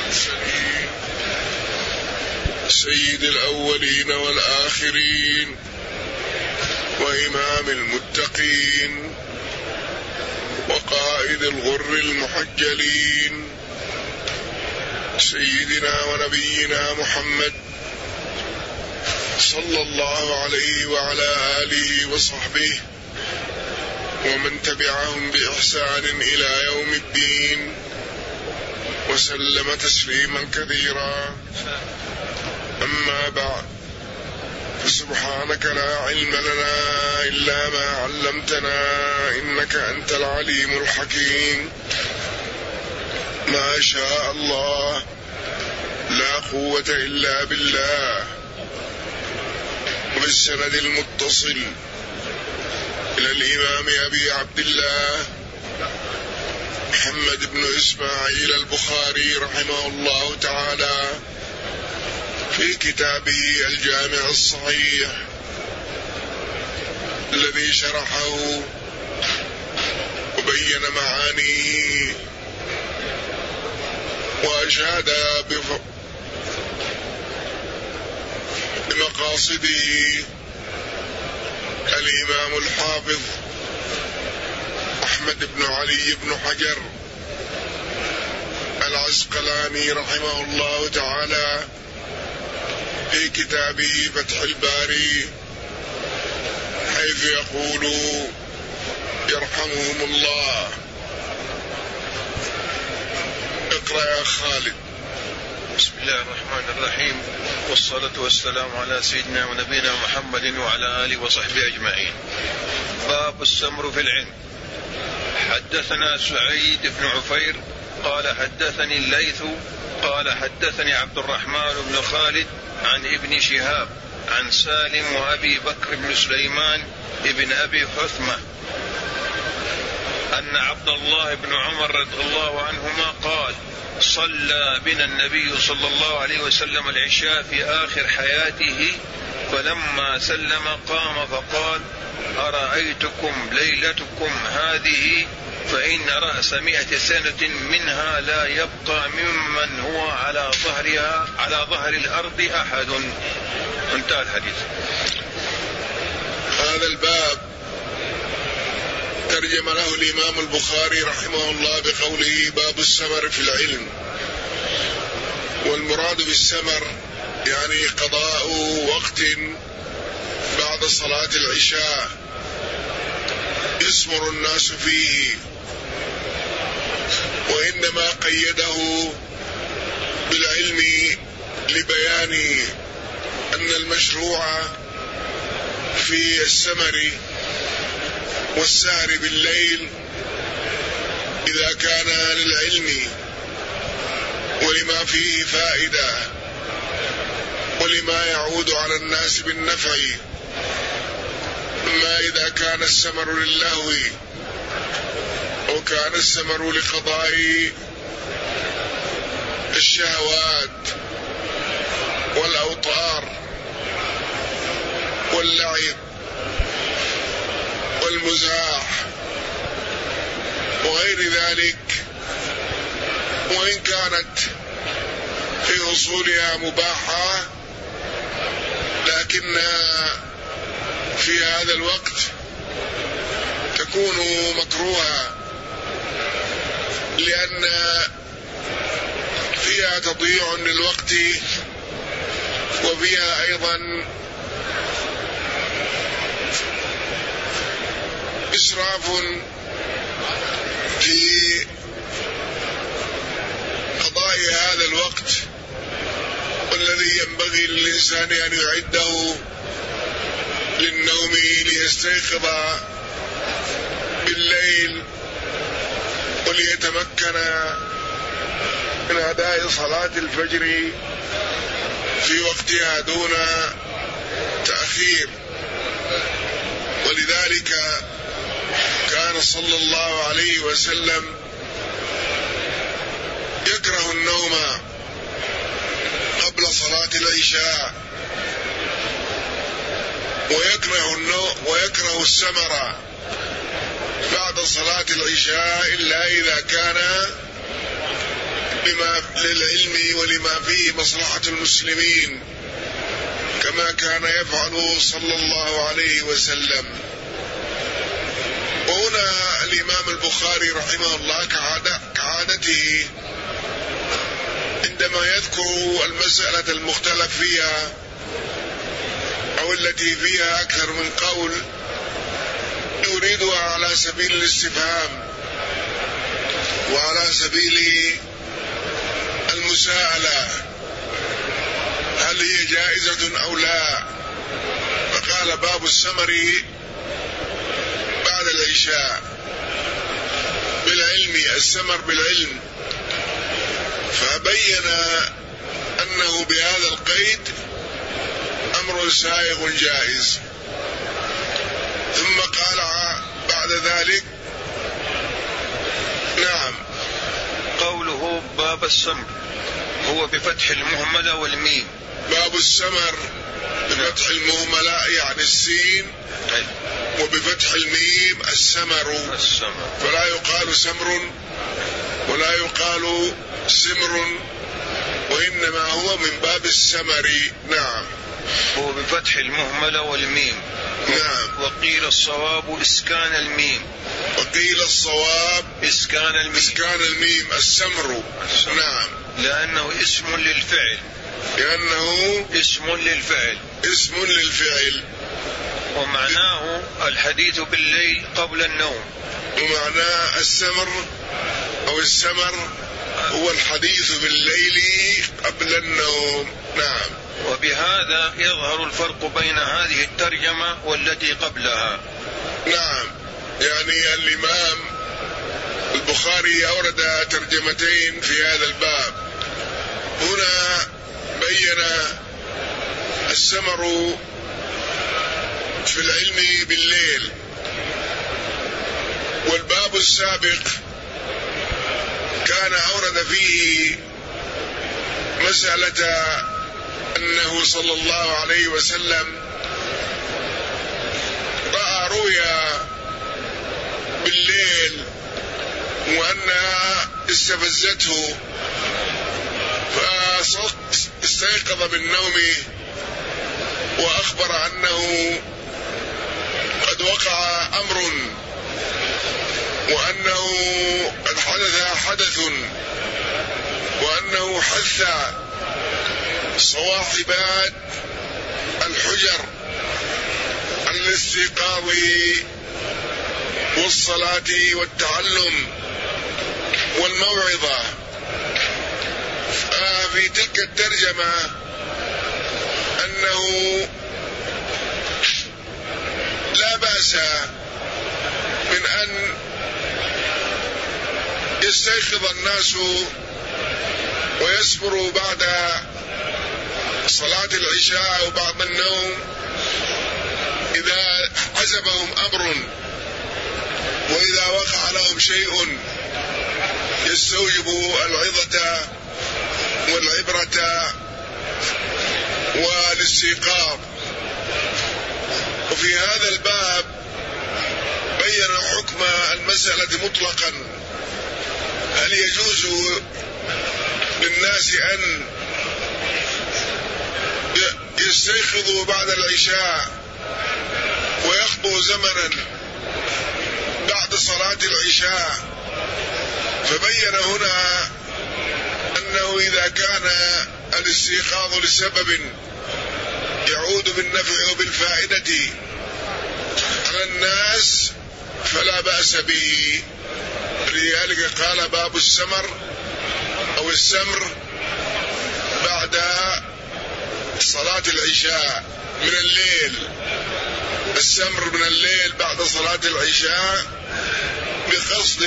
المرسلين سيد الأولين والآخرين وإمام المتقين وقائد الغر المحجلين سيدنا ونبينا محمد صلى الله عليه وعلى آله وصحبه ومن تبعهم بإحسان إلى يوم الدين وسلم تسليما كثيرا. أما بعد، فسبحانك لا علم لنا إلا ما علمتنا إنك أنت العليم الحكيم. ما شاء الله لا قوة إلا بالله. وبالسند المتصل إلى الإمام أبي عبد الله محمد بن إسماعيل البخاري رحمه الله تعالى في كتابه الجامع الصحيح الذي شرحه وبين معانيه وأشاد بمقاصده الإمام الحافظ أحمد بن علي بن حجر العسقلاني رحمه الله تعالى في كتابه فتح الباري، حيث يقول يرحمهم الله. اقرأ يا خالد. بسم الله الرحمن الرحيم، والصلاة والسلام على سيدنا ونبينا محمد وعلى آله وصحبه أجمعين. باب السمر في العلم. حدثنا سعيد بن عفير قال حدثني الليث قال حدثني عبد الرحمن بن خالد عن ابن شهاب عن سالم وأبي بكر بن سليمان ابن أبي حثمة أن عبد الله بن عمر رضي الله عنهما قال: صلى بنا النبي صلى الله عليه وسلم العشاء في آخر حياته، فلما سلم قام فقال: أرأيتكم ليلتكم هذه فإن رأس 100 سنة منها لا يبقى ممن هو على ظهر الأرض أحد. انتهى الحديث. هذا الباب ترجم له الإمام البخاري رحمه الله بقوله: باب السمر في العلم. والمراد بالسمر يعني قضاء وقت بعد صلاة العشاء يسمر الناس فيه، وإنما قيده بالعلم لبيان أن المشروع في السمر والسهر بالليل إذا كان للعلم ولما فيه فائدة ولما يعود على الناس بالنفع. أما إذا كان السمر للهو أو كان السمر لقضاء الشهوات والأوطار واللعب والمزاح وغير ذلك، وإن كانت في أصولها مباحة، لكن في هذا الوقت تكون مكروهة، لأن فيها تضييع للوقت وفيها أيضا إسراف في قضاء هذا الوقت، والذي ينبغي للإنسان أن يعده للنوم ليستيقظ بالليل وليتمكن من أداء صلاة الفجر في وقتها دون تأخير. ولذلك كان صلى الله عليه وسلم يكره النوم قبل صلاة العشاء، ويكره السمر بعد صلاة العشاء إلا إذا كان للعلم ولما فيه مصلحة المسلمين، كما كان يفعل صلى الله عليه وسلم. وهنا الإمام البخاري رحمه الله كعادته عندما يذكر المسألة المختلف فيها أو التي فيها أكثر من قول يريدها على سبيل الاستفهام وعلى سبيل المساءلة، هل هي جائزة أو لا؟ فقال باب السمر بعد العشاء بالعلم، السمر بالعلم، فبين أنه بهذا القيد أمر سائغ جائز. ثم قال بعد ذلك نعم. قوله باب السمر هو بفتح المهملة والميم. باب السمر بفتح المهملة يعني السين، وبفتح الميم السمر، فلا يقال سمر ولا يقال سمر، وإنما هو من باب السمر. نعم. هو بفتح المهملة والميم. نعم. وقيل الصواب إسكان الميم. وقيل الصواب إسكان الميم السمر. نعم. لأنه اسم للفعل. اسم للفعل. ومعناه الحديث بالليل قبل النوم. ومعنى السمر أو السمر هو الحديث بالليل قبل النوم. نعم. وبهذا يظهر الفرق بين هذه الترجمة والتي قبلها. نعم. يعني الإمام البخاري أورد ترجمتين في هذا الباب. هنا بين السمر في العلم بالليل، والباب السابق كان أورد فيه مسألة أنه صلى الله عليه وسلم رأى رؤيا بالليل وأنها استفزته، فاستيقظ من نومه وأخبر أنه قد وقع أمر وأنه قد حدث وأنه حث صواحبات الحجر عن الاستيقاظ والصلاة والتعلم والموعظة. في تلك الترجمة أنه لا بأس من أن يستيقظ الناس ويصبروا بعد صلاة العشاء وبعد النوم إذا حزبهم أمر وإذا وقع لهم شيء يستوجب العظة والعبرة والاستيقاظ. وفي هذا الباب بين حكم المسألة مطلقا، هل يجوز للناس أن يستيقظوا بعد العشاء ويخطوا زمنا بعد صلاة العشاء؟ فبين هنا أنه إذا كان الاستيقاظ لسبب يعود بالنفع وبالفائدة على الناس فلا بأس به. لذلك قال باب السمر أو السمر بعد صلاة العشاء من الليل، السمر من الليل بعد صلاة العشاء بقصد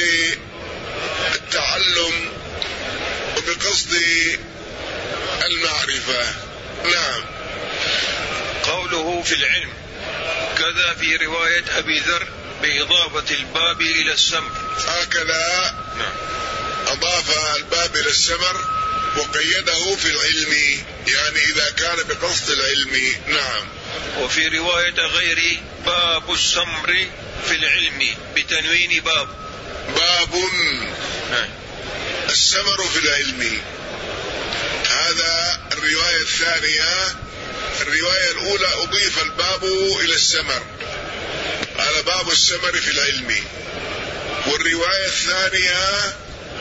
التعلم وبقصد المعرفة. نعم. قوله في العلم كذا في رواية أبي ذر بإضافة الباب إلى السمر، هكذا أضاف الباب إلى السمر وقيده في العلم، يعني إذا كان بقصد العلم. نعم. وفي رواية غير باب السمر في العلم بتنوين باب. السمر في العلم. هذا الرواية الثانية. الرواية الأولى أضيف الباب إلى السمر، على باب السمر في العلم. والرواية الثانية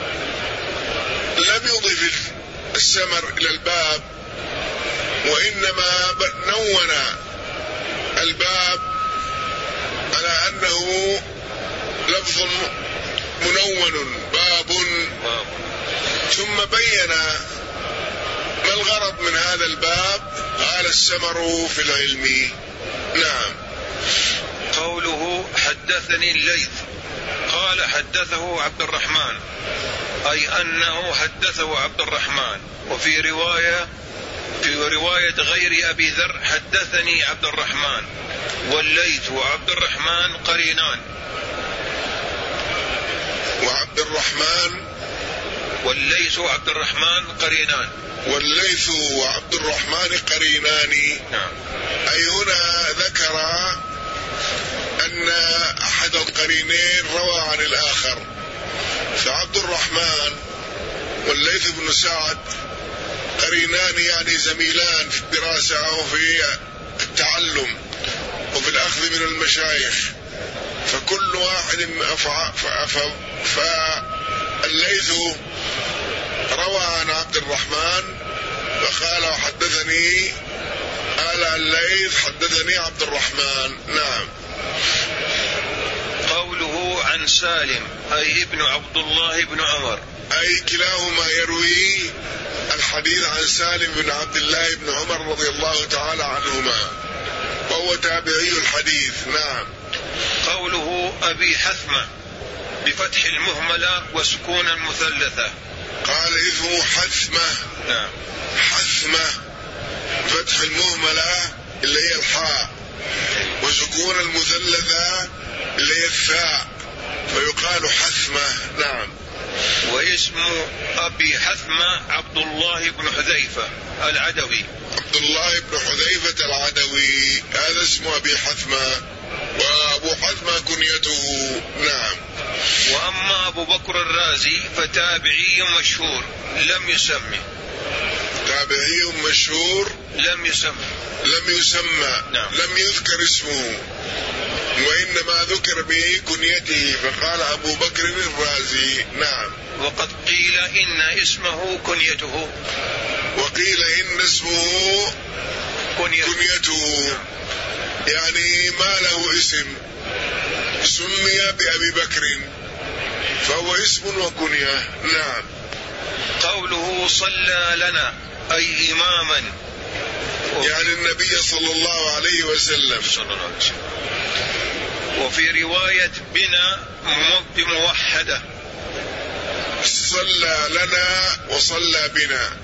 لم يضيف السمر إلى الباب، وإنما نون الباب على أنه لفظ منون باب، ثم بين ما الغرض من هذا الباب. قال السمر في العلم. نعم. قوله حدثني الليث قال حدثه عبد الرحمن، أي أنه حدثه عبد الرحمن. وفي رواية غير أبي ذر حدثني عبد الرحمن، والليث وعبد الرحمن قرينان. وعبد الرحمن والليث وعبد الرحمن قرينان. والليث وعبد الرحمن قرينان. نعم. أي هنا ذكر أن أحد القرينين روى عن الآخر، فعبد الرحمن والليث بن سعد قرينان، يعني زميلان في الدراسة وفي التعلم وفي الأخذ من المشايخ، فكل واحد فالليث روى عن عبد الرحمن فقال حدثني، قال الليث حدثني عبد الرحمن. نعم. قوله عن سالم أي ابن عبد الله بن عمر، أي كلاهما يروي الحديث عن سالم بن عبد الله بن عمر رضي الله تعالى عنهما، وهو تابعي الحديث. نعم. قوله أبي حثمة بفتح المهملة وسكون المثلثة، قال اسمه حثمة. نعم. حثمة فتح المهملة اللي هي الحاء، وسكون المثلثة اللي هي الثاء، فيقال حثمة. نعم. واسم أبي حثمة عبد الله بن حذيفة العدوي. عبد الله بن حذيفة العدوي هذا اسم أبي حثمة، وأبو حثمة كنيته. نعم. وأما أبو بكر الرازي فتابعي مشهور لم يسمى. تابعي مشهور لم يسمى. نعم. لم يذكر اسمه، وإنما ذكر به كنيته، فقال أبو بكر الرازي. نعم. وقد قيل إن اسمه كنيته، وقيل إن اسمه كنيته، يعني ما له اسم، سمي بأبي بكر فهو اسم وكنية. نعم. قوله صلى لنا أي إماما، يعني النبي صلى الله عليه وسلم. وفي رواية بنا بموحدة، صلى لنا وصلى بنا.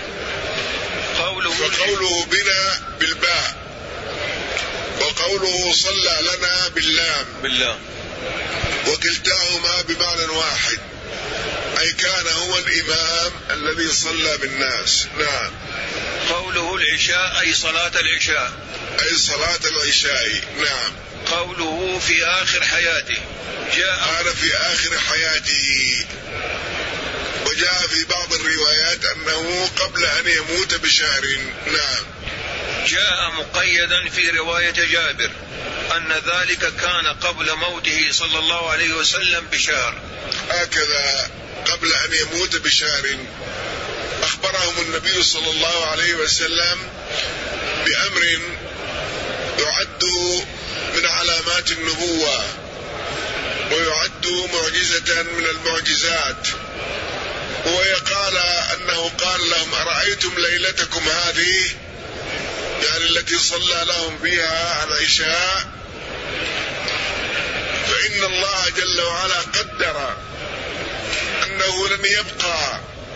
فقوله بنا بالباء، وقوله صلى لنا باللام، وكلتاهما بمعنى واحد، أي كان هو الإمام الذي صلى بالناس. نعم. قوله العشاء أي صلاة العشاء، أي صلاة العشاء. نعم. قوله في آخر حياته، قال في آخر حياته، وجاء في بعض الروايات أنه قبل أن يموت بشهر. نعم. جاء مقيدا في رواية جابر أن ذلك كان قبل موته صلى الله عليه وسلم بشهر، هكذا قبل أن يموت بشهر. أخبرهم النبي صلى الله عليه وسلم بأمر يعد من علامات النبوة، ويعد معجزة من المعجزات، ويقال أنه قال لهم أرأيتم ليلتكم هذه، يعني التي صلى لهم بها العشاء، فإن الله جل وعلا قدر أنه لن يبقى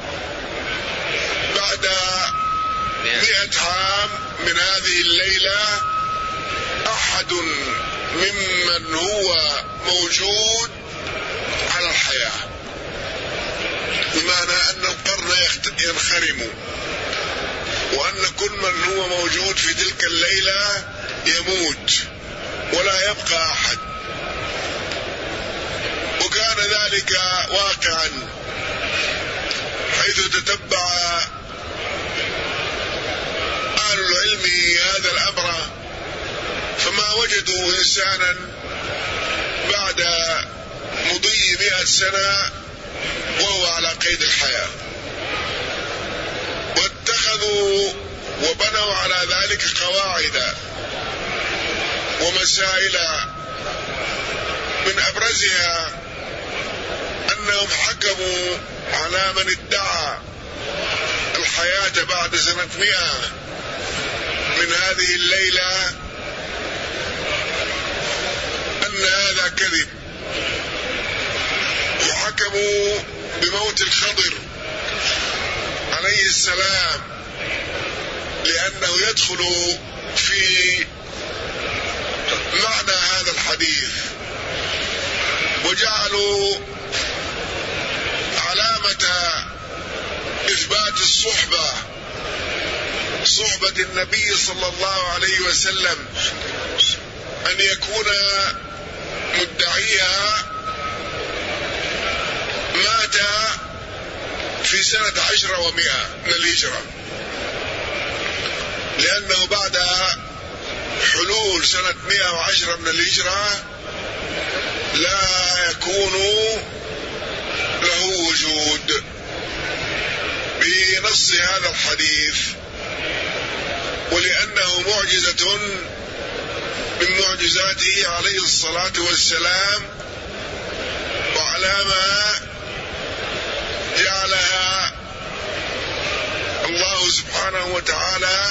بعد 100 عام من هذه الليلة أحد ممن هو موجود على الحياة، بمعنى أن القرن ينخرم، وأن كل من هو موجود في تلك الليلة يموت ولا يبقى أحد. وكان ذلك واقعا حيث تتبع أهل العلم هذا الأمر فما وجدوا إنسانا بعد مضي 100 سنة وهو على قيد الحياة، واتخذوا وبنوا على ذلك قواعد ومسائل، من أبرزها أنهم حكموا على من ادعى الحياة بعد سنة 100 من هذه الليلة أن هذا كذب، وحكموا بموت الخضر عليه السلام لأنه يدخل في معنى هذا الحديث، وجعلوا علامة إثبات الصحبة، صحبة النبي صلى الله عليه وسلم، أن يكون مدعيها مات في سنة 10 و100 من الهجرة، لأنه بعد حلول سنة 110 من الهجرة لا يكون له وجود بنص هذا الحديث، ولأنه معجزة من معجزاته عليه الصلاة والسلام، وعلامة جعلها الله سبحانه وتعالى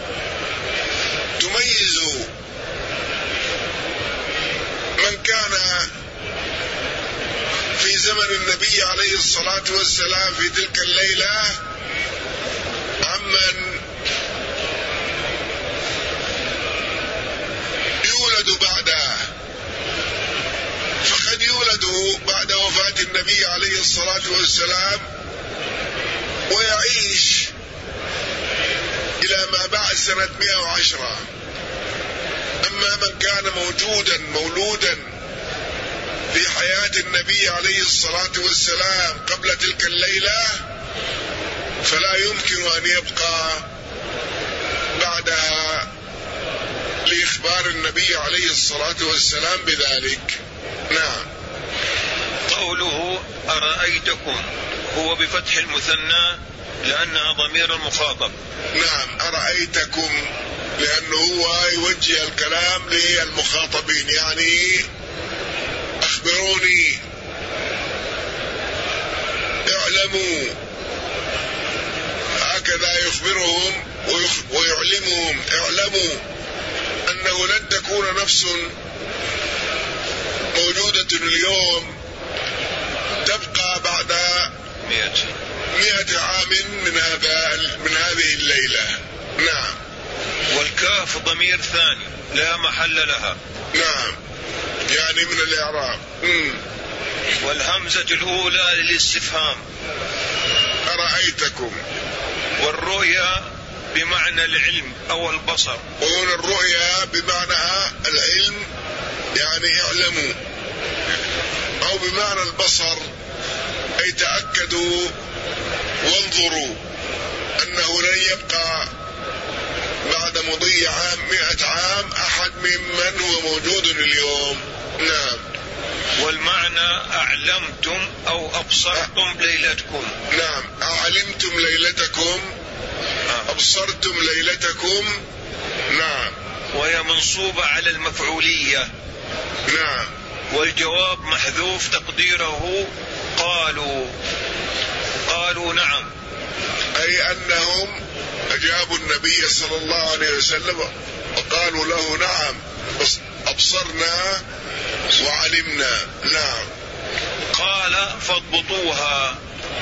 تميز من كان في زمن النبي عليه الصلاة والسلام في تلك الليلة عمن يولد بعده، فقد يولد بعد وفاة النبي عليه الصلاة والسلام ويعيش إلى ما بعد سنة 110. أما من كان مولودا في حياة النبي عليه الصلاة والسلام قبل تلك الليلة فلا يمكن أن يبقى بعدها لإخبار النبي عليه الصلاة والسلام بذلك. نعم. قوله أرأيتكم هو بفتح المثنى لأنها ضمير المخاطب. نعم، أرأيتكم لأنه هو يوجه الكلام للمخاطبين، يعني أخبروني، اعلموا، هكذا يخبرهم ويعلمهم، اعلموا أنه لن تكون نفس موجودة اليوم تبقى بعد 100 عام من هذه الليلة. نعم. والكاف ضمير ثاني لا محل لها. نعم، يعني من الإعراب. والهمزة الأولى للاستفهام أرأيتكم. والرؤيا بمعنى العلم أو البصر. وهنا الرؤيا بمعنى العلم يعني اعلموا، أو بمعنى البصر أي تأكدوا وانظروا أنه لن يبقى بعد مضي 100 عام أحد ممن هو موجود اليوم. نعم. والمعنى أعلمتم أو أبصرتم ليلتكم. نعم، أعلمتم ليلتكم، أبصرتم ليلتكم. نعم. وهي منصوبة على المفعولية. نعم. والجواب محذوف تقديره قالوا نعم، أي أنهم أجابوا النبي صلى الله عليه وسلم وقالوا له نعم أبصرنا وعلمنا. نعم. قال فاضبطوها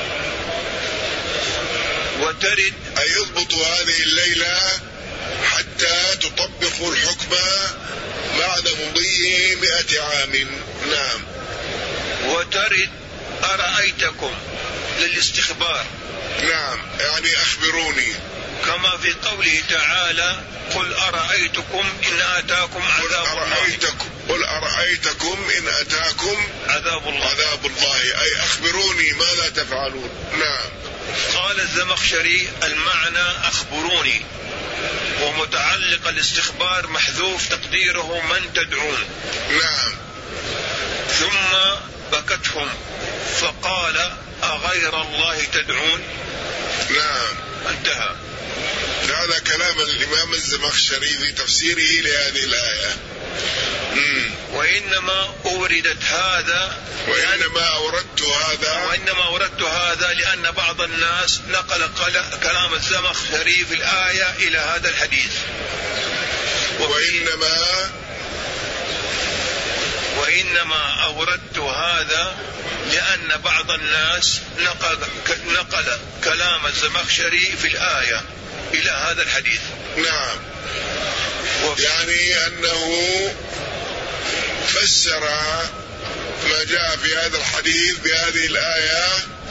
وترد، أي اضبطوا هذه الليلة حتى تطبقوا الحكم بعد مضي 100 عام. نعم. وترد أرأيتكم للاستخبار. نعم، يعني أخبروني، كما في قوله تعالى قل أرأيتكم إن آتاكم عذاب الله. قل أرأيتكم إن أتاكم عذاب الله، أي أخبروني ماذا تفعلون. نعم. قال الزمخشري المعنى أخبروني، ومتعلق الاستخبار محذوف تقديره من تدعون. نعم. ثم بكتهم فقال أغير الله تدعون؟ نعم. انتهى. هذا كلام الإمام الزمخشري في تفسيره لهذه الآية. وإنما أوردت هذا وإنما أوردت هذا لأن بعض الناس نقل كلام الزمخشري في الآية إلى هذا الحديث. وإنما أوردت هذا لأن بعض الناس نقل كلام الزمخشري في الآية إلى هذا الحديث. نعم. يعني أنه فسر ما جاء في هذا الحديث بهذه الآية،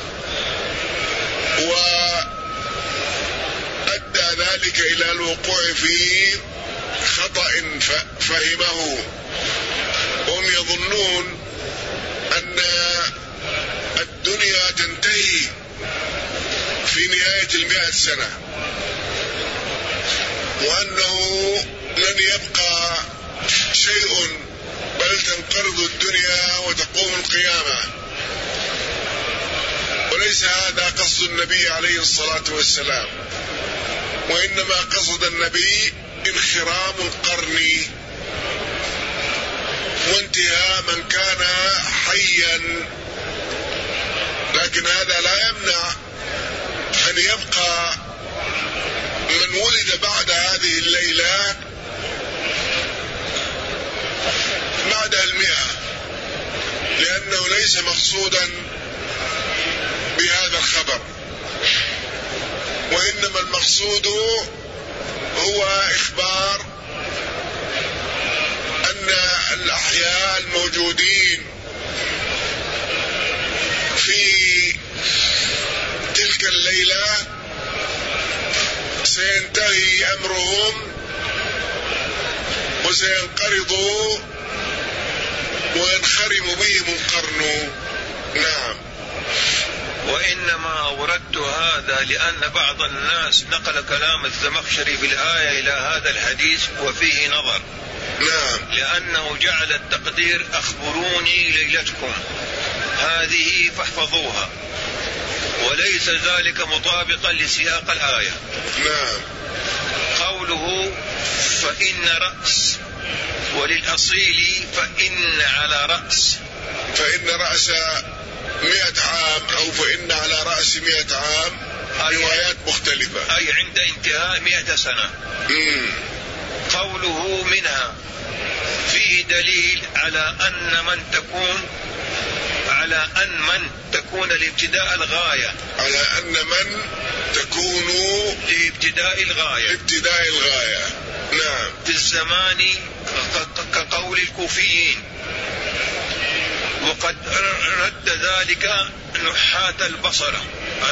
وأدى ذلك إلى الوقوع في خطأ فهمه. هم يظنون أن الدنيا تنتهي في نهاية 100 سنة، وأنه لن يبقى شيء، بل تنقرض الدنيا وتقوم القيامة. وليس هذا قصد النبي عليه الصلاة والسلام، وإنما قصد النبي انخرام القرن وانتهاء من كان حيا، لكن هذا لا يمنع أن يبقى من ولد بعد هذه الليلة بعد 100، لأنه ليس مقصودا بهذا الخبر، وإنما المقصود هو إخبار أن الأحياء الموجودين في تلك الليلة سينتهي أمرهم وسينقرضوا وينخرم بهم القرن. نعم. وإنما أوردت هذا لأن بعض الناس نقل كلام الزمخشري في الآية إلى هذا الحديث وفيه نظر. نعم. لأنه جعل التقدير أخبروني ليلتكم هذه فاحفظوها، وليس ذلك مطابقا لسياق الآية. نعم. قوله فإن رأس، وللأصيل فإن على رأس، فإن رأس 100 عام أو فإن على رأس 100 عام، روايات مختلفة، أي عند انتهاء 100 سنة. قوله منها فيه دليل على أن من تكون لابتداء الغاية، على أن من تكون لابتداء الغاية. نعم. في الزمان كقول الكوفيين، وقد رد ذلك نحاة البصرة.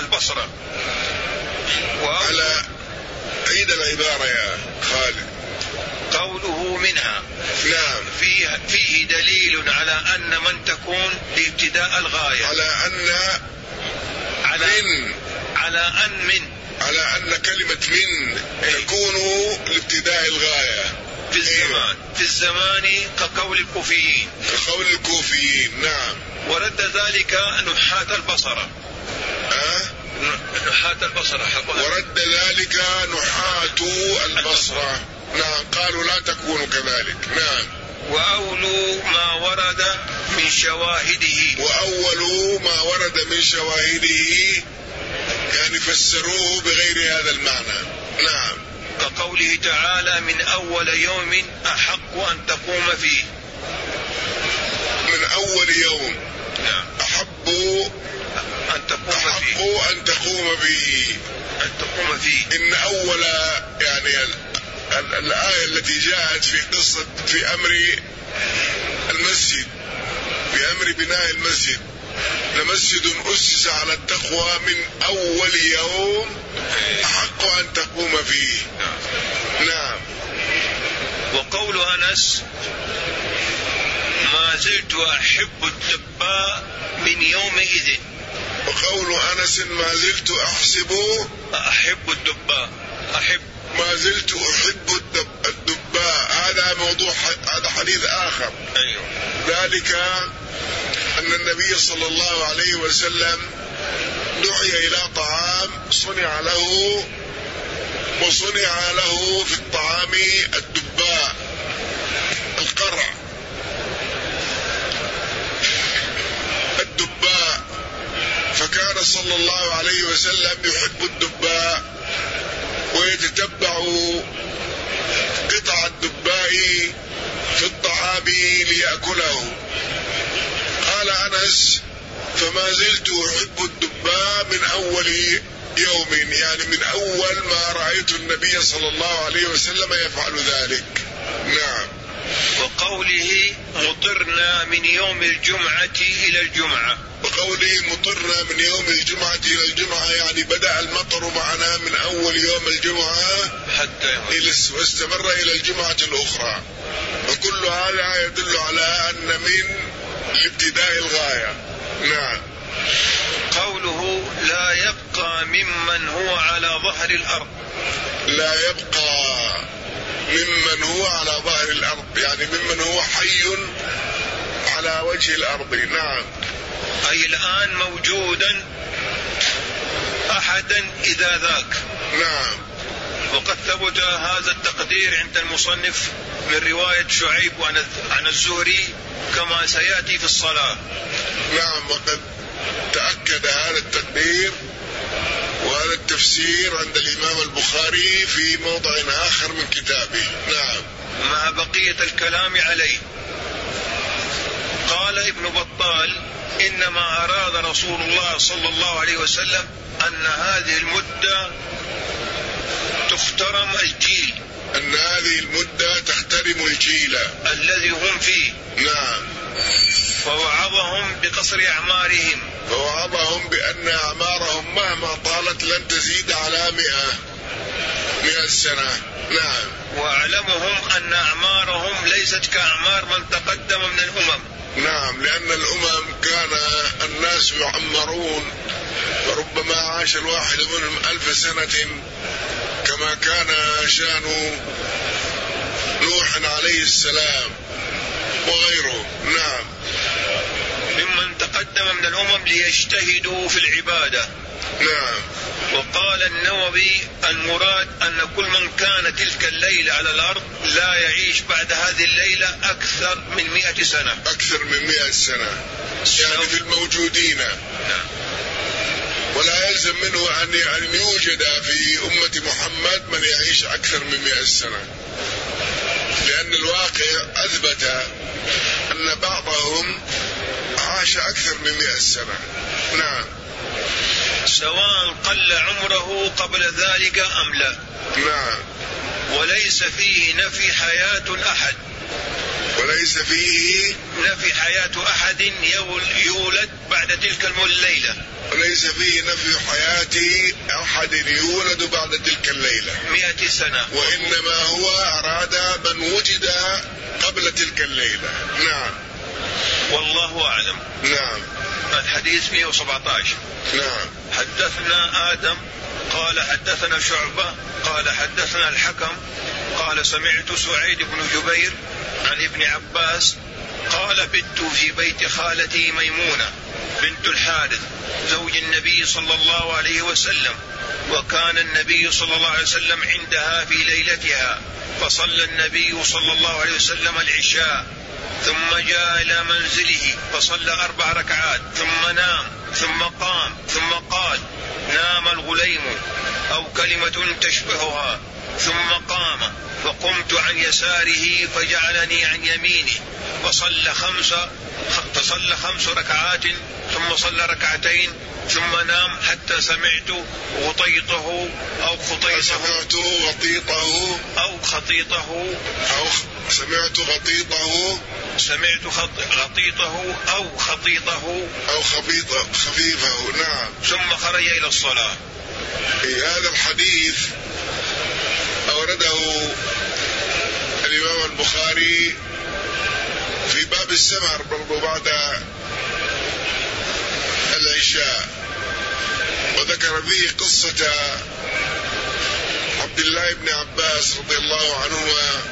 على عيد العبارة يا خالد. قوله منها. نعم. فيه دليل على أن من تكون لابتداء الغاية، على أن كلمة من تكون لابتداء الغاية في الزمان كقول الكوفيين. نعم. ورد ذلك نحاة البصرة. ورد ذلك نحاة البصرة. نعم. قالوا لا تكون كذلك. نعم. وأول ما ورد من شواهده يعني فسروه بغير هذا المعنى. نعم. كقوله تعالى من أول يوم أحق أن تقوم فيه. من أول يوم. نعم. أحق أن تقوم فيه. إن أول يعني الآية التي جاءت في أمر المسجد، في أمر بناء المسجد، لمسجد أسس على التقوى من أول يوم أحق أن تقوم فيه. نعم. وقول أنس ما زلت أحب الدباء من يومئذ. وقول أنس ما زلت أحب الدباء. ما زلت أحب الدباء. هذا موضوع، هذا حديث آخر. أيوه. ذلك أن النبي صلى الله عليه وسلم دعي إلى طعام صنع له في الطعام الدباء، القرع، الدباء. فكان صلى الله عليه وسلم يحب الدباء ويتتبع قطع الدباء في الطعام ليأكله. قال أنس فما زلت أحب الدباء من أول يوم، يعني من أول ما رأيت النبي صلى الله عليه وسلم يفعل ذلك. نعم. وقوله مطرنا من يوم الجمعة إلى الجمعة. وقوله مطرنا من يوم الجمعة إلى الجمعة، يعني بدأ المطر معنا من أول يوم الجمعة حتى واستمر إلى الجمعة الأخرى. وكل هذا يدل على أن من الابتداء الغاية. نعم. قوله لا يبقى ممن هو على ظهر الأرض. لا يبقى ممن هو على ظهر الأرض، يعني ممن هو حي على وجه الأرض. نعم. أي الآن موجودا أحدا إذا ذاك. نعم. وقد ثبت هذا التقدير عند المصنف من رواية شعيب عن الزهري كما سيأتي في الصلاة. نعم. وقد تأكد هذا التقدير وهذا التفسير عند الإمام البخاري في موضع آخر من كتابه. نعم. مع بقية الكلام عليه. قال ابن بطال إنما أراد رسول الله صلى الله عليه وسلم أن هذه المدة تخترم الجيل، أن هذه المدة تخترم الجيل الذي هم فيه. نعم. فوعظهم بقصر أعمارهم، فوعظهم بأن أعمارهم مهما طالت لن تزيد على 100 سنة. نعم. وأعلمهم أن أعمارهم ليست كأعمار من تقدم من الأمم. نعم. لأن الأمم كان الناس يعمرون، وربما عاش الواحد منهم 1000 سنة كما كان شأن نوح عليه السلام وغيره. نعم. ممن تقدم من الأمم ليجتهدوا في العبادة. نعم. وقال النووي المراد أن كل من كان تلك الليلة على الأرض لا يعيش بعد هذه الليلة أكثر من 100 سنة. أكثر من 100 سنة يعني في الموجودين. نعم. ولا يلزم منه أن يوجد في أمة محمد من يعيش أكثر من 100 سنة، لأن الواقع أثبت أن بعضهم عاش أكثر من 100 سنة. نعم. سواء قل عمره قبل ذلك أم لا. نعم. وليس فيه نفي حياة أحد. وليس فيه نفي حياة أحد يولد بعد تلك الليلة. وليس فيه نفي حياة أحد يولد بعد تلك الليلة 100 سنة. وإنما هو أراد من وجد قبل تلك الليلة. نعم. والله أعلم. نعم. الحديث 117. نعم. حدثنا آدم قال حدثنا شعبة قال حدثنا الحكم قال سمعت سعيد بن جبير عن ابن عباس قال بت في بيت خالتي ميمونة بنت الحارث زوج النبي صلى الله عليه وسلم، وكان النبي صلى الله عليه وسلم عندها في ليلتها، فصلى النبي صلى الله عليه وسلم العشاء ثم جاء إلى منزله فصلى 4 ركعات ثم نام ثم قام ثم قال نام الغليم أو كلمة تشبهها، ثم قام فقمت عن يساره فجعلني عن يمينه فصلى 5 ركعات ثم صلى 2 ركعتين ثم نام حتى سمعت غطيطه أو خطيطه سمعت غطيطه أو خطيطه أو سمعت غطيطه سمعت غطيطه أو خطيطه أو خفيفه. نعم. ثم خرج إلى الصلاة. هذا الحديث أورده الإمام البخاري في باب السمر برضو بعد العشاء. ذكر فيه قصة عبد الله بن عباس رضي الله عنهما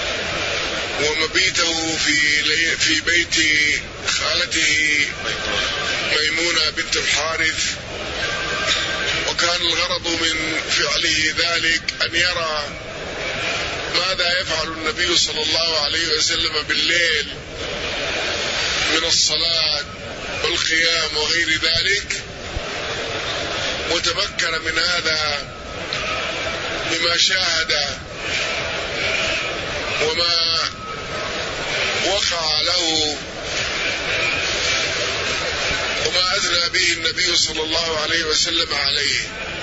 ومبيته في بيت خالته ميمونة بنت الحارث، وكان الغرض من فعله ذلك أن يرى ماذا يفعل النبي صلى الله عليه وسلم بالليل من الصلاة والقيام وغير ذلك، وتمكن من هذا بما شاهد وما وقع له وما أثنى به النبي صلى الله عليه وسلم عليه،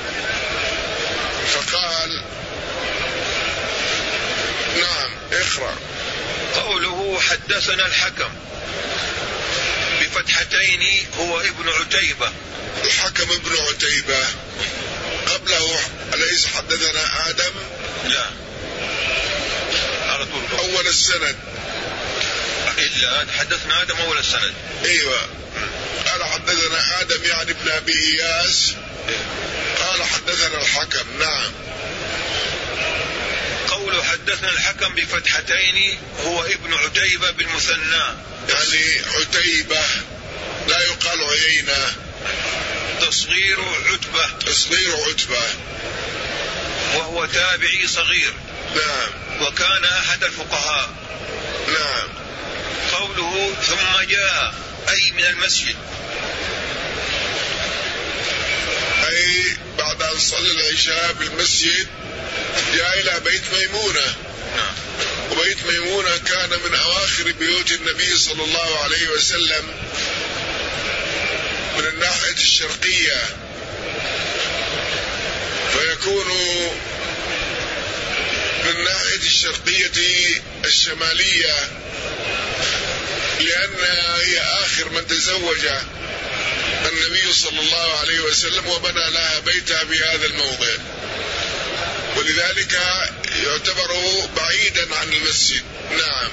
فقال: نعم اقرأ. قوله: حدثنا الحكم بفتحتين هو ابن عتيبة. الحكم ابن عتيبة. قبله أليس حدثنا آدم؟ لا، على طول أول السند. إلا حدثنا آدم أول السند. أيوة، قال حدثنا آدم يعني ابن أبي إياس، قال حدثنا الحكم. نعم. قوله حدثنا الحكم بفتحتين هو ابن عتيبة بالمثنى، يعني عتيبة لا يقال عيينة. تصغير عتبة. تصغير عتبة. وهو تابعي صغير. نعم. وكان أحد الفقهاء. نعم. قوله ثم جاء أي من المسجد، أي بعد أن صلى العشاء بالمسجد جاء إلى بيت ميمونة. نعم. وبيت ميمونة كان من أواخر بيوت النبي صلى الله عليه وسلم من الناحية الشرقية، فيكون من الناحية الشرقية الشمالية، لأنها هي آخر من تزوج النبي صلى الله عليه وسلم وبنى لها بيتها في هذا الموضع، ولذلك يعتبر بعيدا عن المسجد. نعم.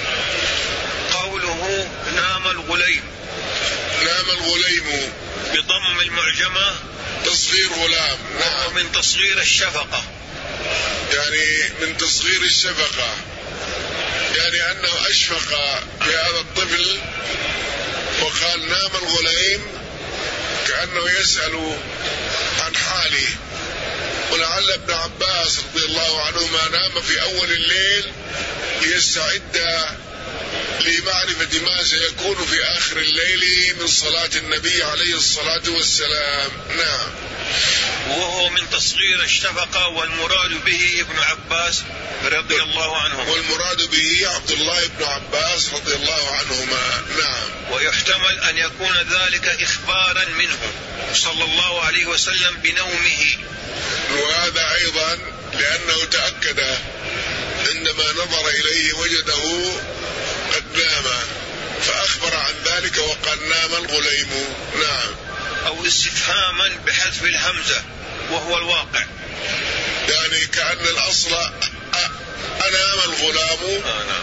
قوله نام الغليم. نام الغليم بضم المعجمة تصغير غلام. نعم. ومن تصغير الشفقة، يعني من تصغير الشفقة، يعني أنه أشفق بهذا الطفل وقال نام الغليم، كأنه يسأل عن حاله. ولعل ابن عباس رضي الله عنهما نام في أول الليل ليستعد لمعرفة ما سيكون في آخر الليل من صلاة النبي عليه الصلاة والسلام. نعم. وهو من تصغير الشفقة، والمراد به ابن عباس رضي الله عنهما. والمراد به عبد الله بن عباس رضي الله عنهما. نعم. ويحتمل أن يكون ذلك إخبارا منه صلى الله عليه وسلم بنومه، وهذا أيضا لأنه تأكد عندما نظر إليه وجده قد نام، فأخبر عن ذلك وقال نام الغليم. نعم. أو استفهاما بحذف الهمزة وهو الواقع، يعني كأن الأصل أنام الغلام،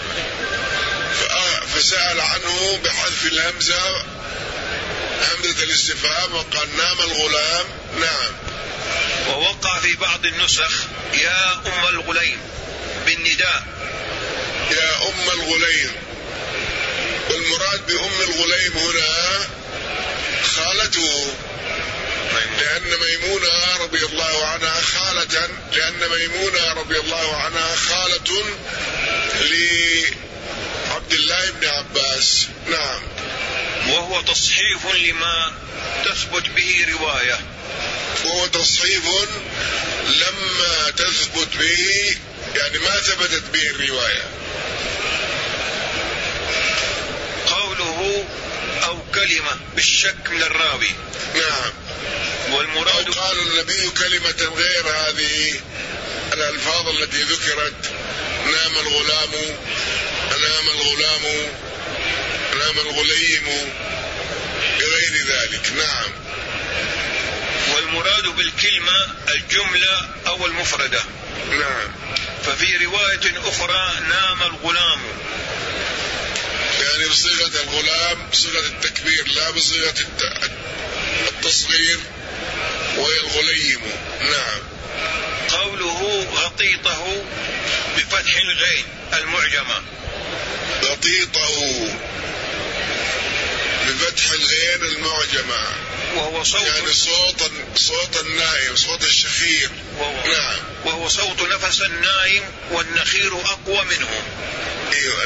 فسأل عنه بحذف الهمزة، همزة الاستفهام، وقال نام الغلام. نعم. ووقع في بعض النسخ يا أم الغليم بالنداء، يا أم الغليم. والمراد بأم الغليم هنا خالته، لأن ميمونة رضي الله عنها خالة، لأن ميمونة رضي الله عنها خالة لعبد الله بن عباس. نعم. وهو تصحيف لما تثبت به رواية. وهو تصحيف لما تثبت به، يعني ما ثبتت به الرواية. قوله أو كلمة بالشك من الراوي. نعم. والمراد أو قال النبي كلمة غير هذه الألفاظ التي ذكرت، نام الغلام، نام الغلام، نام الغليم، بغير ذلك. نعم. والمراد بالكلمة الجملة أو المفردة. نعم. ففي رواية أخرى نام الغلام، يعني بصيغة الغلام، بصيغة التكبير لا بصيغة التصغير. وهي الغليم. نعم. قوله غطيطه بفتح الغين المعجمة. غطيطه بفتح الغين المعجمة، وهو صوت يعني صوت النائم، صوت الشخير. نعم. وهو صوت نفس النائم، والنخير أقوى منه. ايوه،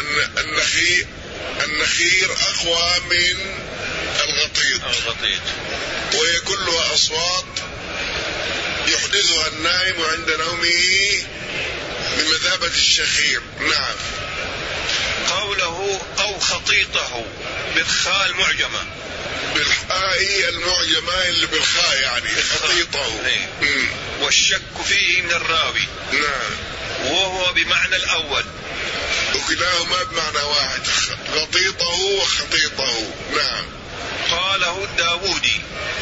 النخير أقوى من الغطيط. وهي كلها أصوات يحدثها النائم عند نومه بمثابة الشخير. نعم. قوله أو خطيطه بالخاء المعجمة. بالحاء المعجمة اللي بالخاء يعني خطيطه. والشك فيه من الراوي. نعم. وهو بمعنى الأول، وكلاهما بمعنى واحد، غطيطه وخطيطه. نعم. قاله الداودي.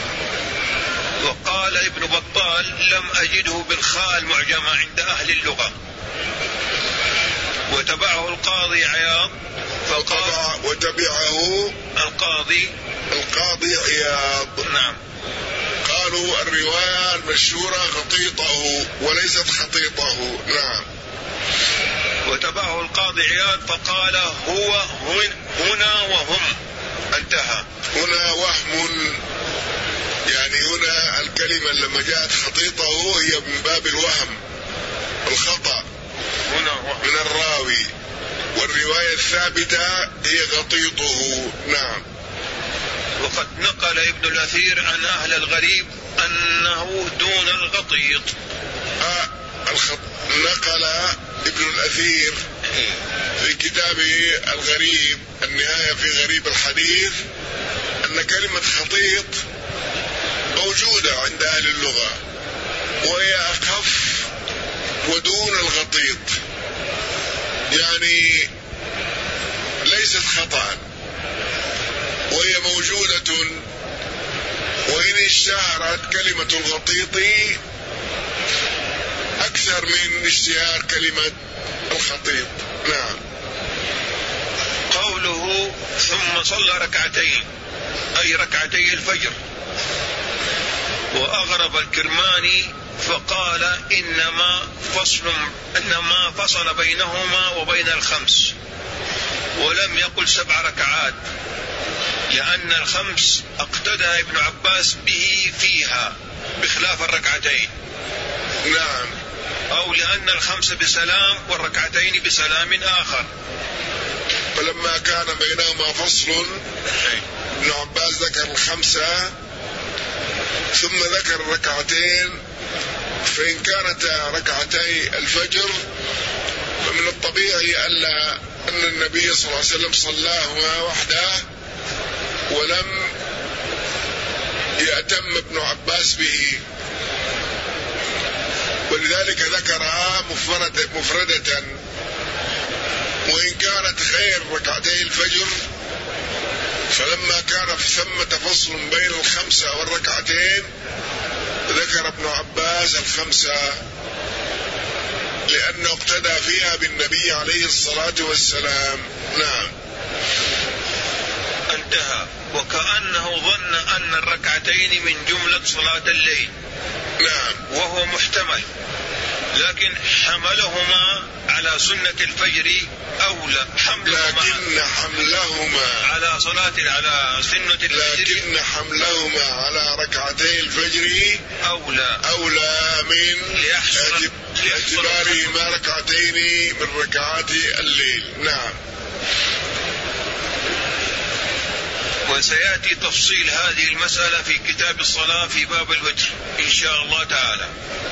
وقال ابن بطال لم أجده بالخاء المعجمة عند أهل اللغة. وتبعه القاضي عياض وتبعه القاضي عياض. نعم. قالوا الرواية المشهورة غطيطه وليست خطيطه. نعم. وتبعه القاضي عياض فقال هو هنا وهم. انتهى. هنا وهم، يعني هنا الكلمة لما جاءت خطيطه هي من باب الوهم، الخطأ من الراوي، والرواية الثابتة هي غطيطه. نعم. وقد نقل ابن الأثير عن أهل الغريب أنه دون الغطيط. نقل ابن الأثير في كتابه الغريب النهاية في غريب الحديث أن كلمة خطيط موجودة عند أهل اللغة، وهي أخف ودون الغطيط، يعني ليست خطأ، وهي موجودة. وإن اشتهرت كلمة الغطيط أكثر من اشتهار كلمة الخطيط. نعم. قوله ثم صلى ركعتين أي ركعتي الفجر. وأغرب الكرماني فقال إنما فصل بينهما وبين الخمس، ولم يقل 7 ركعات، لأن الخمس اقتدى ابن عباس به فيها بخلاف الركعتين. نعم. أو لأن الخمس بسلام والركعتين بسلام آخر. فلما كان بينهما فصل ابن عباس ذكر 5 ثم ذكر الركعتين، فإن كانت ركعتي الفجر فمن الطبيعي أن النبي صلى الله عليه وسلم صلاهما وحده ولم يأتم ابن عباس به، ولذلك ذكرها مفردة. وإن كانت خير ركعتي الفجر فلما كان ثمة فصل بين 5 والركعتين ذكر ابن عباس 5 لأنه اقتدى فيها بالنبي عليه الصلاة والسلام. نعم. انتهى. وكأنه ظن أن الركعتين من جملة صلاة الليل. نعم. وهو محتمل، لكن حملهما على سنة الفجر أولى. لكن حملهما على سنة الفجر، لكن حملهما على ركعتي الفجر أولى من اعتبارهما ركعتين من ركعات الليل. نعم. وسيأتي تفصيل هذه المسألة في كتاب الصلاة في باب الوتر إن شاء الله تعالى.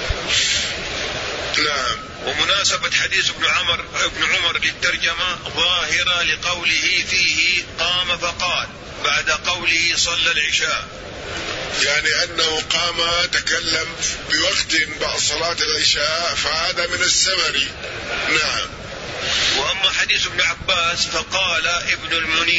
نعم. ومناسبة حديث ابن عمر للترجمة ظاهرة لقوله فيه قام فقال بعد قوله صلى العشاء، يعني أنه قام تكلم بوقت بعد صلاة العشاء، فهذا من السمر. نعم. وأما حديث ابن عباس فقال ابن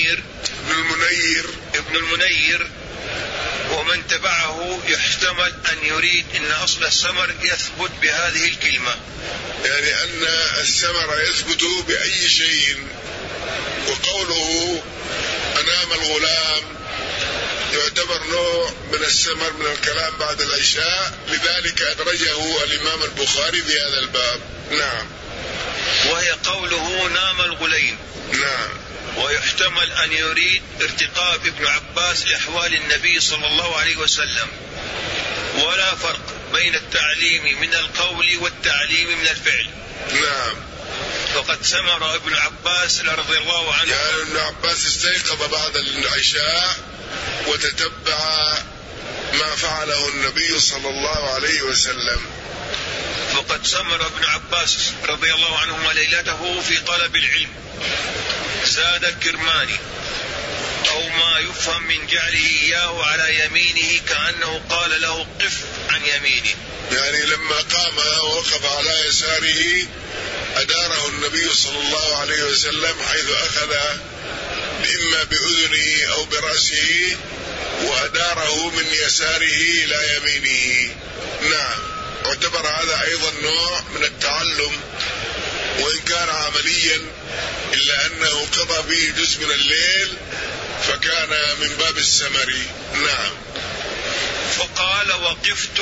المنير ومن تبعه يحتمل أن يريد أن أصل السمر يثبت بهذه الكلمة، يعني أن السمر يثبت بأي شيء. وقوله أنام الغلام يعتبر يعتبر نوع من السمر من الكلام بعد العشاء، لذلك أدرجه الإمام البخاري في هذا الباب. نعم. وهي قوله نام الغليم. نعم. ويحتمل أن يريد ارتقاب ابن عباس لأحوال النبي صلى الله عليه وسلم، ولا فرق بين التعليم من القول والتعليم من الفعل. نعم. فقد سمر ابن عباس رضي الله عنه، يعني ابن عباس استيقظ بعد العشاء وتتبع ما فعله النبي صلى الله عليه وسلم. فقد سمر ابن عباس رضي الله عنهما ليلته في طلب العلم. زاد الكرماني: أو ما يفهم من جعله إياه على يمينه كأنه قال له قف عن يمينه. يعني لما قام ووقف على يساره أداره النبي صلى الله عليه وسلم، حيث أخذ إما بأذنه أو برأسه وأداره من يساره إلى يمينه. نعم. اعتبر هذا أيضا نوع من التعلم، وإن كان عمليا إلا أنه قضى به جزء من الليل فكان من باب السمر. نعم. فقال وقفت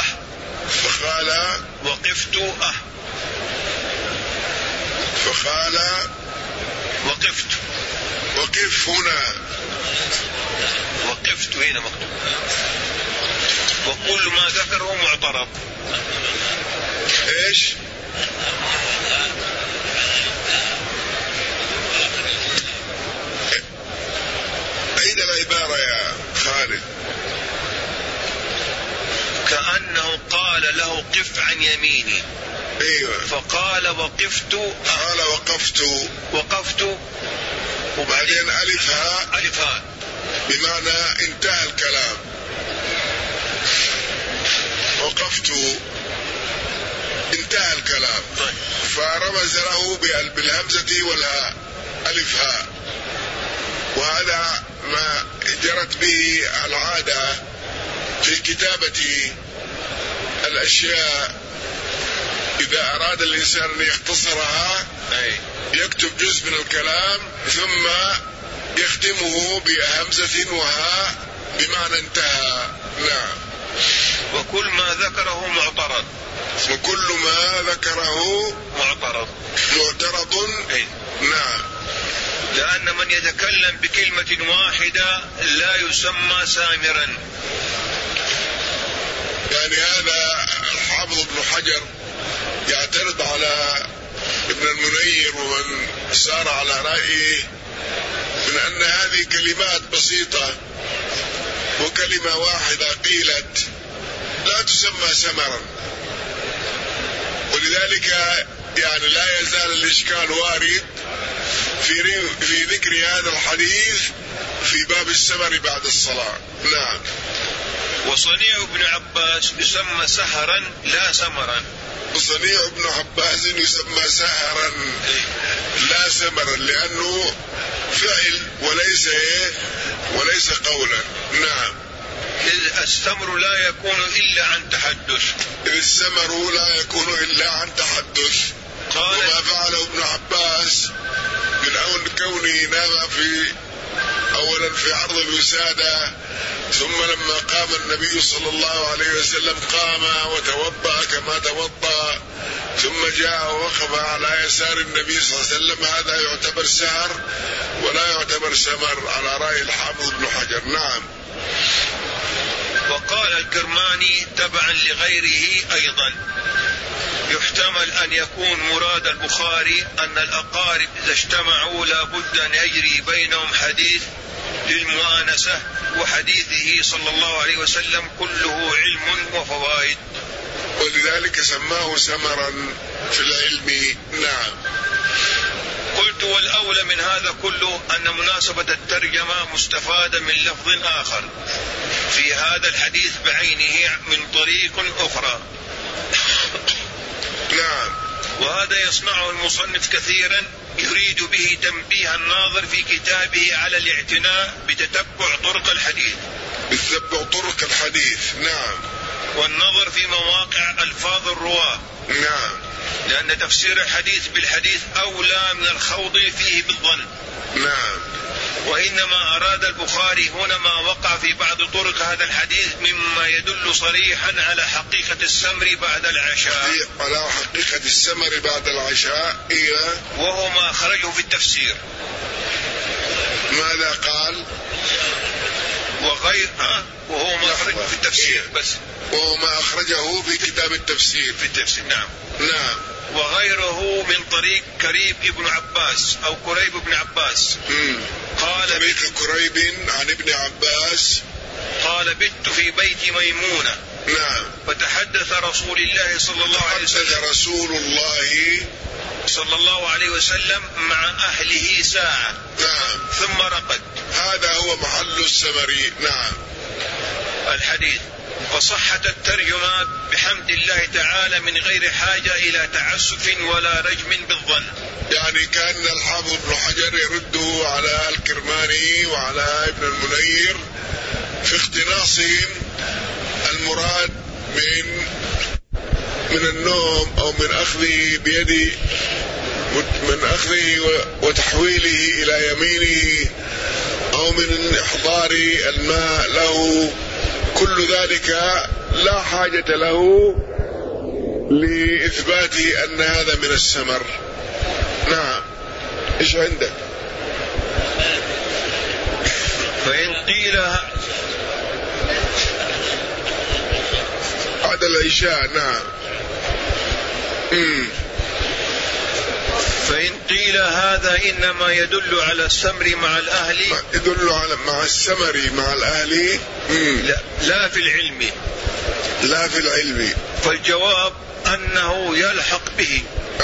فقال وقفت وقف هنا، وقفت هنا مكتوب. وكل ما ذكره معترض. ايش؟ عيد العبارة يا خالد. كأنه قال له قف عن يميني. ايوه. فقال وقفت. قال وقفت وبعدين ألفها بمعنى انتهى الكلام. وقفت انتهى الكلام. فرمز له بالهمزة والهاء، ألفها. وهذا ما جرت به العادة في كتابة الأشياء. إذا أراد الإنسان أن يختصرها يكتب جزء من الكلام ثم يختمه بهمزة وهاء بمعنى انتهى. نعم. وكل ما ذكره معترض. وكل ما ذكره معترض. نعم. لأن من يتكلم بكلمة واحدة لا يسمى سامرا. يعني هذا الحافظ ابن حجر يعترض على ابن المنير ومن سار على رأيه من أن هذه كلمات بسيطة، وكلمة واحدة قيلت لا تسمى سمرا. ولذلك يعني لا يزال الإشكال وارد في ذكر هذا الحديث في باب السمر بعد الصلاة. نعم. وصنيع ابن عباس يسمى سهرا لا سمرا. وصنيع ابن عباس يسمى سهرا لا سمرا، لأنه فعل وليس قولا. نعم. إذ السمر لا يكون إلا عن تحدث. السمر لا يكون إلا عن تحدث. وما فعله ابن عباس من كونه نام أولا في عرض الوسادة، ثم لما قام النبي صلى الله عليه وسلم قام وتوضأ كما توضأ، ثم جاء ووقف على يسار النبي صلى الله عليه وسلم. هذا يعتبر سهر ولا يعتبر سمر على رأي الحافظ ابن حجر. نعم. وقال الكرماني تبعا لغيره أيضا: يحتمل أن يكون مراد البخاري أن الأقارب إذا اجتمعوا لا بد أن يجري بينهم حديث للمؤانسة، وحديثه صلى الله عليه وسلم كله علم وفوائد، ولذلك سماه سمرا في العلم. نعم. قلت والأولى من هذا كله أن مناسبة الترجمة مستفادة من لفظ آخر في هذا الحديث بعينه من طريق أخرى. نعم. وهذا يصنعه المصنف كثيرا، يريد به تنبيه الناظر في كتابه على الاعتناء بتتبع طرق الحديث. نعم. والنظر في مواقع ألفاظ الرواة. نعم. لأن تفسير الحديث بالحديث أولى من الخوض فيه بالظن. نعم. وإنما أراد البخاري هنا ما وقع في بعض طرق هذا الحديث مما يدل صريحا على حقيقة السمر بعد العشاء، على حقيقة السمر بعد العشاء، وهو ما أخرجه في التفسير. ماذا قال؟ وهو ما أخرجه في التفسير بس، وهو ما أخرجه في كتاب التفسير. في التفسير نعم. نعم. وغيره من طريق كريب ابن عباس أو كريب ابن عباس قال طريق كريب عن ابن عباس قال بت في بيت ميمونة. نعم. فتحدث رسول الله صلى الله عليه وسلم مع أهله ساعة. نعم. ثم رقد. هذا هو محل السمري. نعم. الحديث. فصحت الترجمة بحمد الله تعالى من غير حاجة إلى تعسف ولا رجم بالظن. يعني كان الحافظ ابن حجر يرد على الكرماني وعلى ابن المنير في اقتناصهم المراد من النوم أو من أخذه بيده، من أخذه وتحويله إلى يمينه، أو من إحضار الماء له، كل ذلك لا حاجة له لإثبات أن هذا من السمر. نعم. إيش عندك؟ فإن قيل بعد العشاء. نعم. فإن قيل هذا إنما يدل على السمر مع الأهل، يدل على مع السمر مع الأهل، لا في العلم. لا في العلم. فالجواب أنه يلحق به،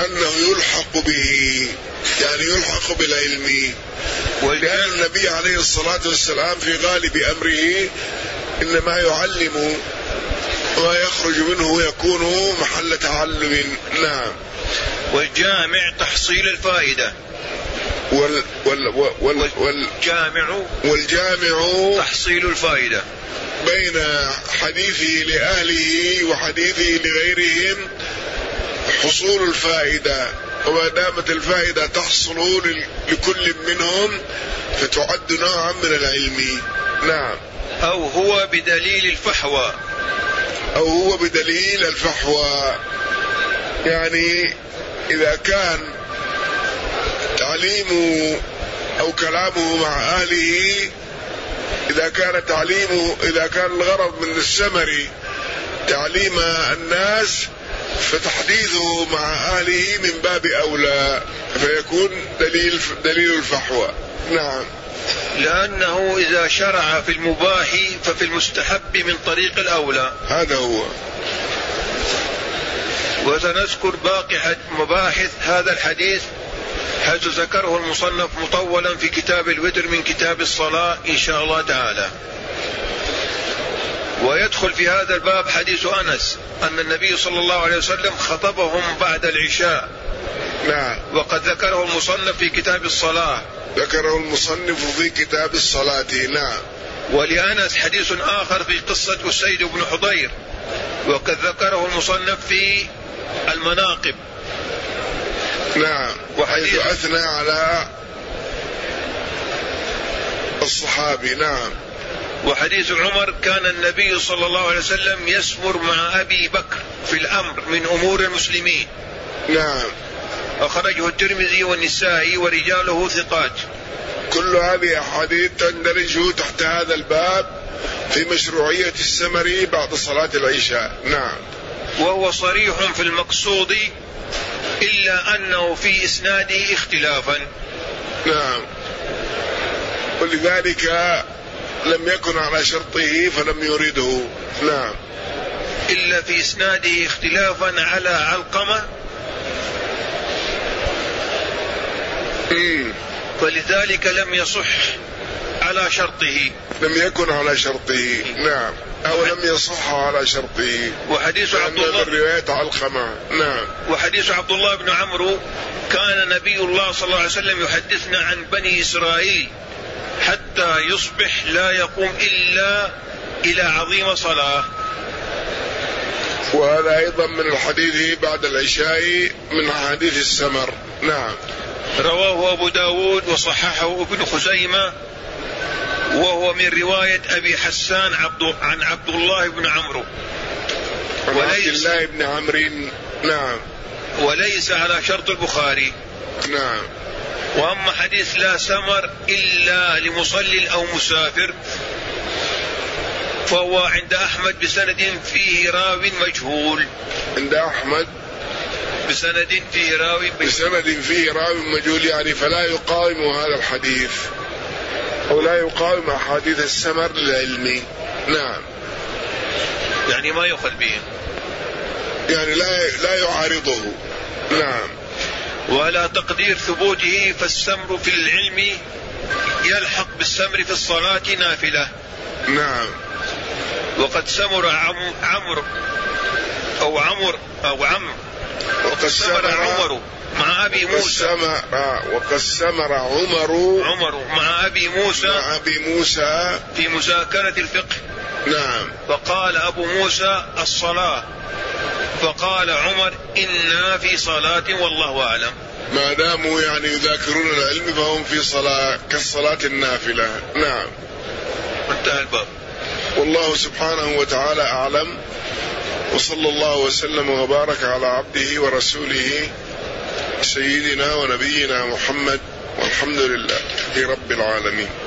يعني يلحق بالعلم، لأن النبي عليه الصلاة والسلام في غالب أمره إنما يعلم وما يخرج منه يكون محل تعلم. نعم. والجامع تحصيل الفائدة، والجامع تحصيل الفائدة بين حديثه لأهله وحديثه لغيرهم حصول الفائدة، وما دامت الفائدة تحصل لكل منهم فتعد نوعا من العلم. نعم. أو هو بدليل الفحوى، يعني إذا كان تعليمه أو كلامه مع أهله، إذا كان الغرض من السمر تعليم الناس، فتحديثه مع أهله من باب أولى، فيكون دليل الفحوى. نعم. لأنه إذا شرع في المباح ففي المستحب من طريق الأولى. هذا هو. وسنذكر باقي مباحث هذا الحديث حيث ذكره المصنف مطولا في كتاب الوتر من كتاب الصلاة إن شاء الله تعالى. ويدخل في هذا الباب حديث أنس أن النبي صلى الله عليه وسلم خطبهم بعد العشاء. نعم. وقد ذكره المصنف في كتاب الصلاة. نعم. ولأنس حديث آخر في قصة أسيد بن حضير، وقد ذكره المصنف في المناقب. نعم. وحيث أثنى على الصحابي. نعم. وحديث عمر كان النبي صلى الله عليه وسلم يسمر مع أبي بكر في الأمر من أمور المسلمين. نعم. أخرجه الترمذي والنسائي ورجاله ثقات. كل هذه أحاديث تندرج تحت هذا الباب في مشروعية السمر بعد صلاة العشاء. نعم. وهو صريح في المقصود إلا أنه في إسناده اختلافا. نعم. ولذلك لم يكن على شرطه فلم يرده. نعم. إلا في إسناده اختلافا على علقمة، فلذلك لم يصح على شرطه، لم يكن على شرطه. نعم. أو لم يصح على شرطه. وحديث عبد الله الرواية علقمة. نعم. وحديث عبد الله بن عمرو كان نبي الله صلى الله عليه وسلم يحدثنا عن بني إسرائيل حتى يصبح لا يقوم إلا إلى عظيم صلاة. وهذا أيضا من الحديث بعد العشاء من حديث السمر. نعم. رواه أبو داود وصححه ابن خزيمة، وهو من رواية أبي حسان عن عبد الله بن عمرو وليس الله بن عمرو. نعم. وليس على شرط البخاري. نعم. وأما حديث لا سمر إلا لمصل أو مسافر فهو عند أحمد بسند فيه راو مجهول. عند أحمد بسند فيه راو مجهول، يعني فلا يقاوم هذا الحديث أو لا يقاوم أحاديث السمر العلمي. نعم. يعني ما يؤخذ به، يعني لا يعارضه. نعم. ولا تقدير ثبوته، فالسمر في العلم يلحق بالسمر في الصلاة نافلة. نعم. وقد سمر عمرو وقد سمر عمر مع أبي موسى وقد سمر عمر مع أبي موسى في مذاكرة الفقه. نعم. فقال أبو موسى الصلاة، فقال عمر إنا في صلاة والله أعلم. ما داموا يعني يذاكرون العلم فهم في صلاة كالصلاة النافلة. نعم. انتهى الباب. والله سبحانه وتعالى أعلم، وصلى الله وسلم وبارك على عبده ورسوله سيدنا ونبينا محمد، والحمد لله رب العالمين.